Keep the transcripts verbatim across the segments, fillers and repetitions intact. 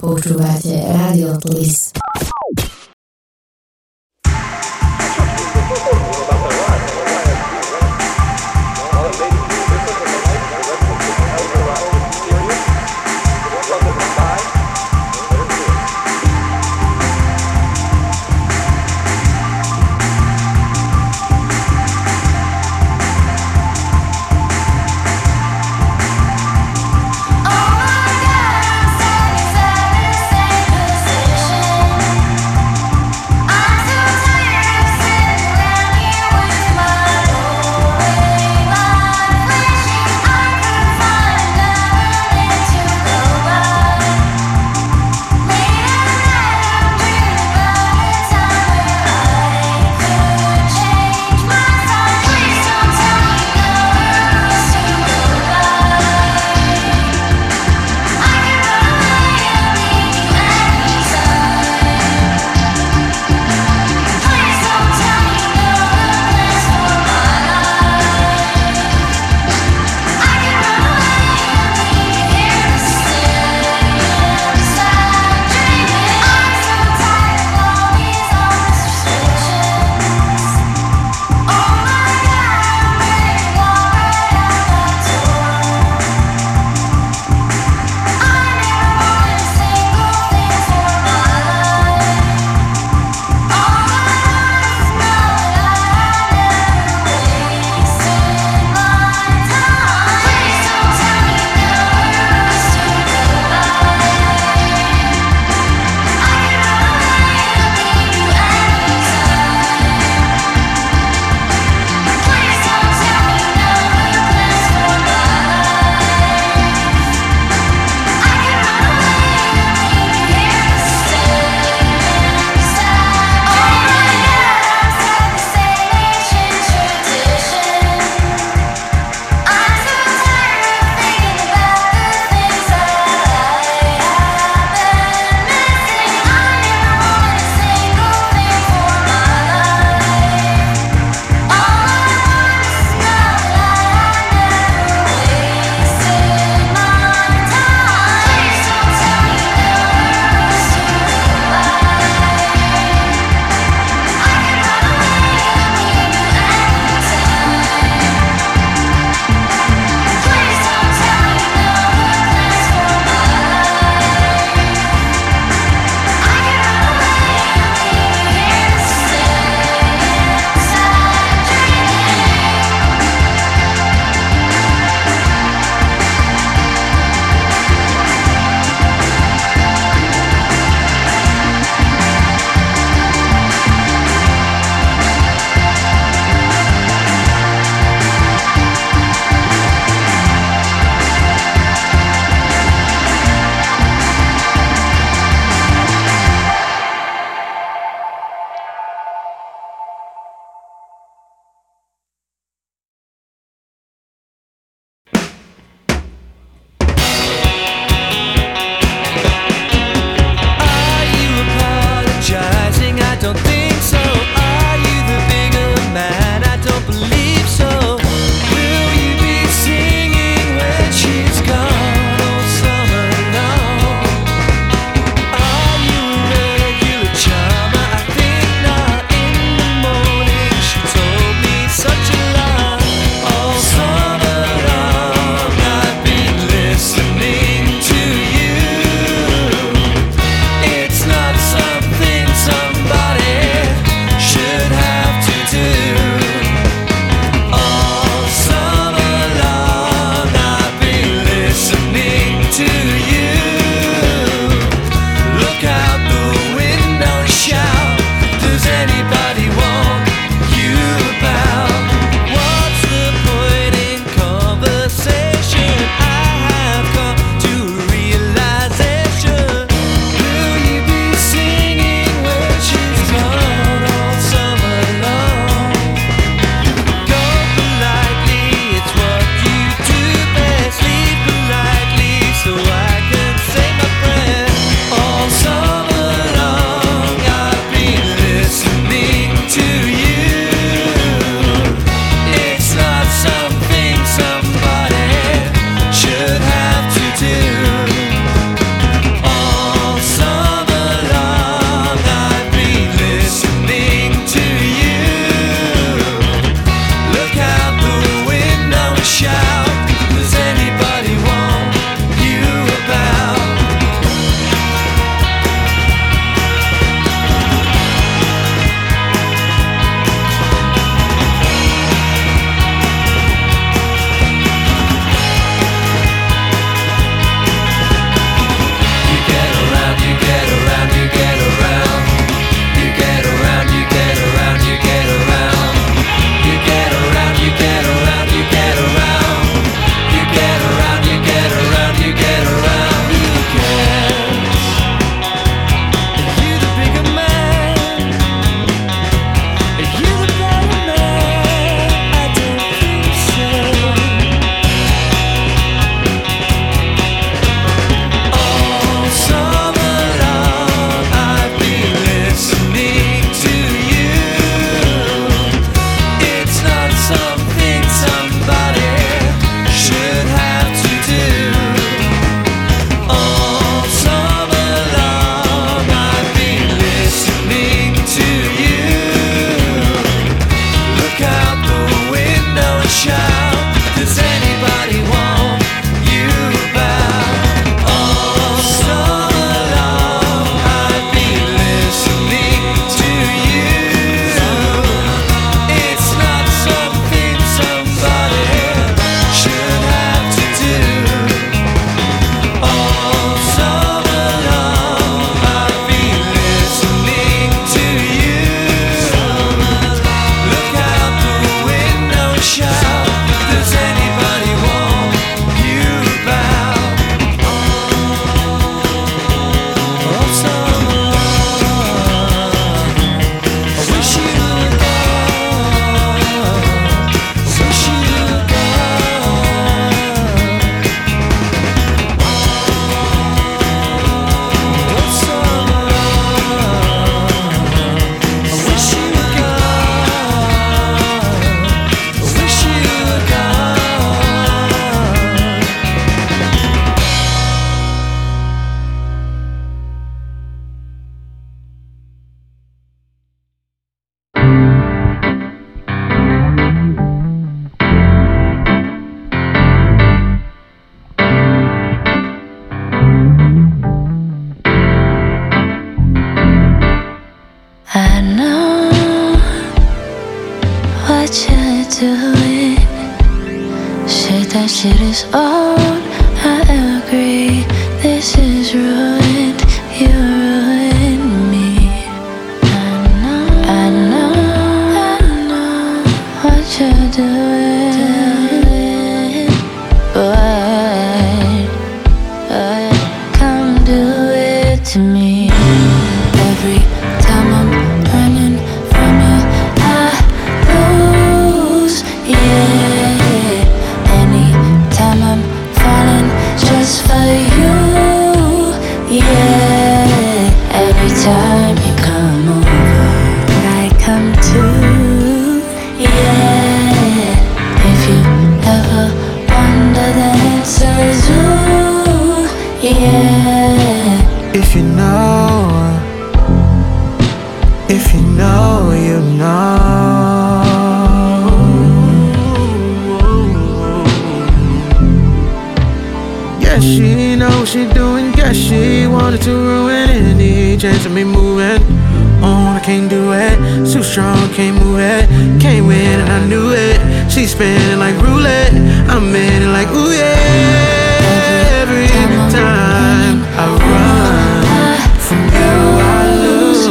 Počúvate Rádio Tlis. Oh my God, I'm stuck inside the same position. is old, I agree. This is ruined, you ruined me. I know, I know, I know what you're doing, but, but come do it to me. Every time I'm running from you, I lose, yeah. Anytime I'm falling just for you, yeah. Every time you come over, I come to, yeah. If you ever wonder, the answer is ooh, yeah. If you know, if you know, you know. Guess she knows what she doing. Guess she wanted to ruin any chance of me moving on. I can't do it. Too strong, can't move it. Can't win and I knew it. She's spinning like roulette. I'm in it like ooh yeah. Every time I run from you, I lose,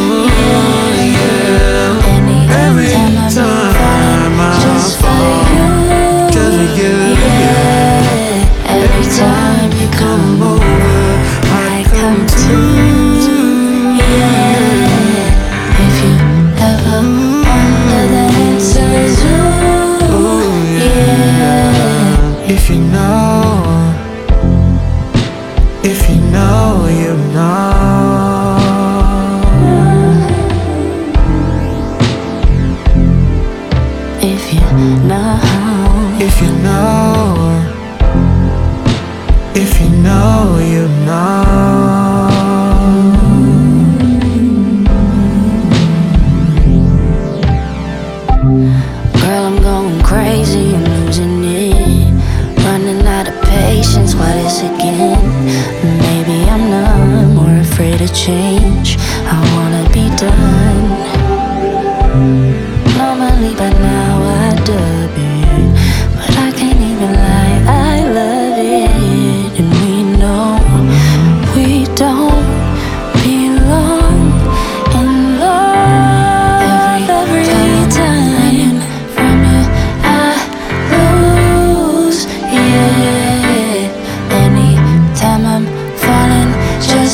yeah. Every time I fall just for you, yeah. Every time you come over, I come to, yeah. If you ever wonder, the answer is ooh, yeah. If you know, if you know, you know. If you know, If you know, if you know, you know.